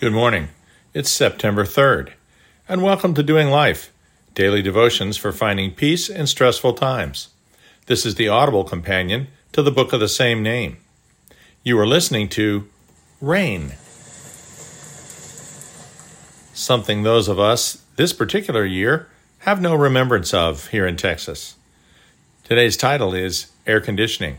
Good morning. It's September 3rd, and welcome to Doing Life, daily devotions for finding peace in stressful times. This is the audible companion to the book of the same name. You are listening to Rain, something those of us this particular year have no remembrance of here in Texas. Today's title is Air Conditioning.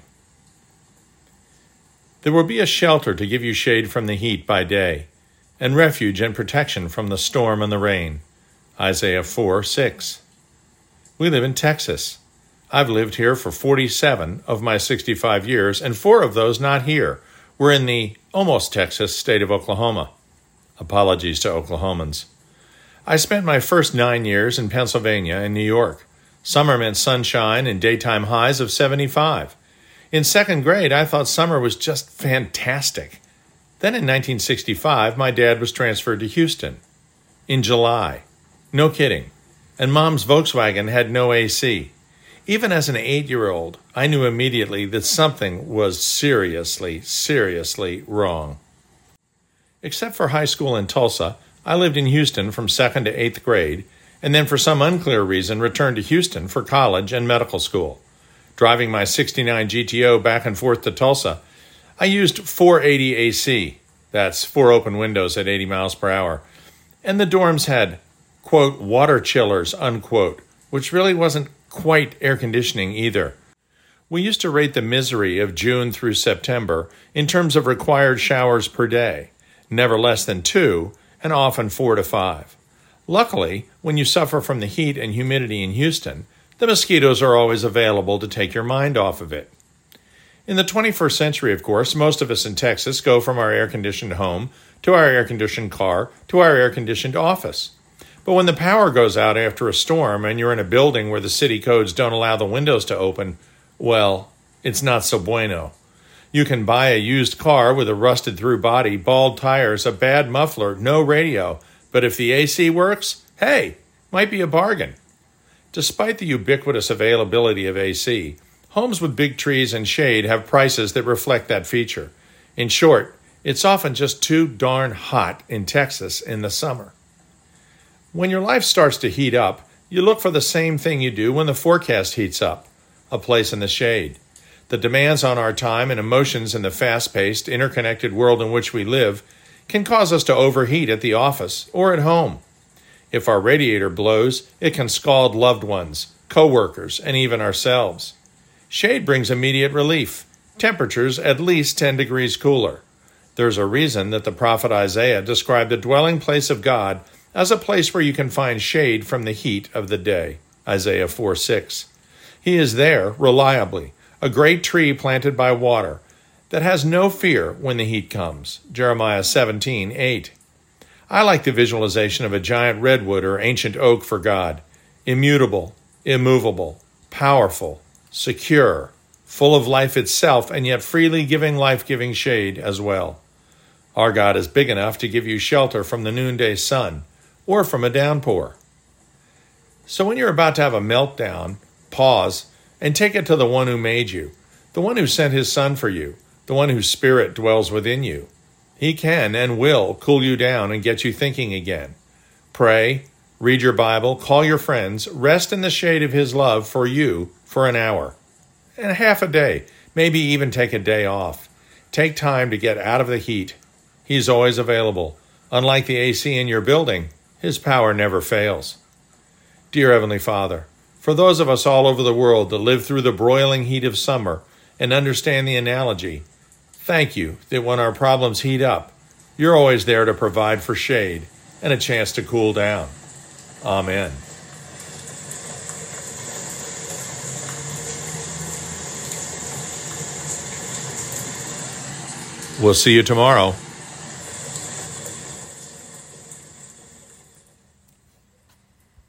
There will be a shelter to give you shade from the heat by day, and refuge and protection from the storm and the rain. Isaiah 4:6. We live in Texas. I've lived here for 47 of my 65 years, and 4 of those not here. We're in the almost Texas state of Oklahoma. Apologies to Oklahomans. I spent my first 9 years in Pennsylvania and New York. Summer meant sunshine and daytime highs of 75. In second grade, I thought summer was just fantastic. Then in 1965, my dad was transferred to Houston. In July. No kidding. And Mom's Volkswagen had no AC. Even as an 8-year-old, I knew immediately that something was seriously wrong. Except for high school in Tulsa, I lived in Houston from 2nd to 8th grade, and then for some unclear reason returned to Houston for college and medical school. Driving my 69 GTO back and forth to Tulsa, I used 480 AC, that's 4 open windows at 80 miles per hour, and the dorms had, quote, water chillers, unquote, which really wasn't quite air conditioning either. We used to rate the misery of June through September in terms of required showers per day, never less than 2, and often 4 to 5. Luckily, when you suffer from the heat and humidity in Houston, the mosquitoes are always available to take your mind off of it. In the 21st century, of course, most of us in Texas go from our air-conditioned home to our air-conditioned car to our air-conditioned office. But when the power goes out after a storm and you're in a building where the city codes don't allow the windows to open, well, it's not so bueno. You can buy a used car with a rusted-through body, bald tires, a bad muffler, no radio, but if the AC works, hey, might be a bargain. Despite the ubiquitous availability of AC, homes with big trees and shade have prices that reflect that feature. In short, it's often just too darn hot in Texas in the summer. When your life starts to heat up, you look for the same thing you do when the forecast heats up, a place in the shade. The demands on our time and emotions in the fast-paced, interconnected world in which we live can cause us to overheat at the office or at home. If our radiator blows, it can scald loved ones, co-workers, and even ourselves. Shade brings immediate relief, temperatures at least 10 degrees cooler. There's a reason that the prophet Isaiah described the dwelling place of God as a place where you can find shade from the heat of the day, Isaiah 4:6. He is there, reliably, a great tree planted by water that has no fear when the heat comes, Jeremiah 17:8. I like the visualization of a giant redwood or ancient oak for God, immutable, immovable, powerful, secure, full of life itself, and yet freely giving life-giving shade as well. Our God is big enough to give you shelter from the noonday sun or from a downpour. So when you're about to have a meltdown, pause and take it to the one who made you, the one who sent his son for you, the one whose spirit dwells within you. He can and will cool you down and get you thinking again. Pray, read your Bible, call your friends, rest in the shade of his love for you for an hour, and half a day, maybe even take a day off. Take time to get out of the heat. He's always available. Unlike the AC in your building, his power never fails. Dear Heavenly Father, for those of us all over the world that live through the broiling heat of summer and understand the analogy, thank you that when our problems heat up, you're always there to provide for shade and a chance to cool down. Amen. We'll see you tomorrow.